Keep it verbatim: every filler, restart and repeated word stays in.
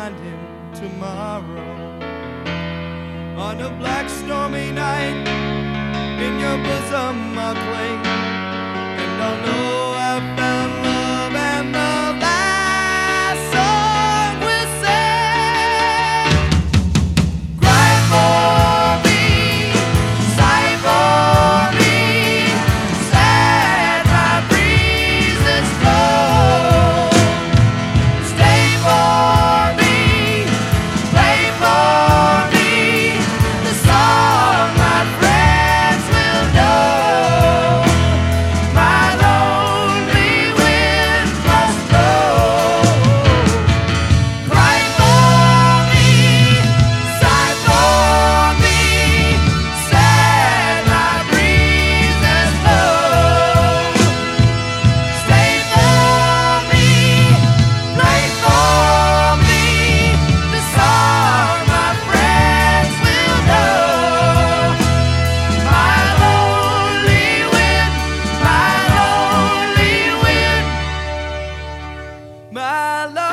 find him tomorrow. On a black stormy night, in your bosom I'll cling, and I'll know I've found love, and the last song will sing. Cry for me, sigh for me, sad my breezes blow. Stay for me, play for me, the song my friends will know. My lonely wind must blow. Cry for me, sigh for me, sad my breezes blow. Stay for me, play for me, the song my friends will know. My lonely wind, my lonely wind, my lonely